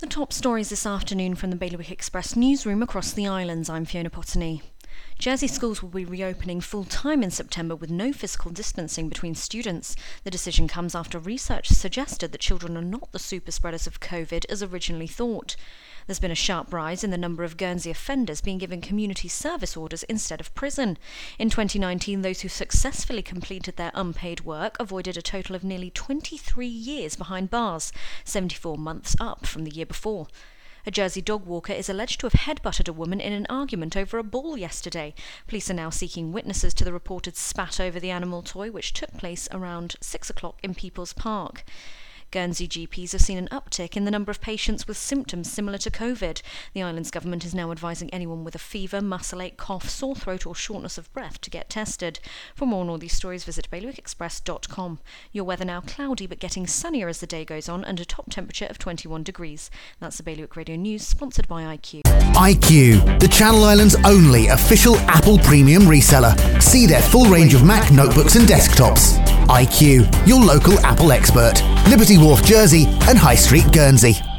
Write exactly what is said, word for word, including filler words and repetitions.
The top stories this afternoon from the Bailiwick Express newsroom across the islands. I'm Fiona Potney. Jersey schools will be reopening full-time in September with no physical distancing between students. The decision comes after research suggested that children are not the super spreaders of COVID as originally thought. There's been a sharp rise in the number of Guernsey offenders being given community service orders instead of prison. In twenty nineteen, those who successfully completed their unpaid work avoided a total of nearly twenty-three years behind bars, seventy-four months up from the year before. A Jersey dog walker is alleged to have headbutted a woman in an argument over a ball yesterday. Police are now seeking witnesses to the reported spat over the animal toy, which took place around six o'clock in People's Park. Guernsey G Ps have seen an uptick in the number of patients with symptoms similar to COVID. The island's government is now advising anyone with a fever, muscle ache, cough, sore throat or shortness of breath to get tested. For more on all these stories, visit bailiwick express dot com. Your weather now cloudy but getting sunnier as the day goes on and a top temperature of twenty-one degrees. That's the Bailiwick Radio News, sponsored by I Q. I Q, the Channel Islands' only official Apple premium reseller. See their full range of Mac notebooks and desktops. I Q, your local Apple expert. Liberty Wharf, Jersey and High Street, Guernsey.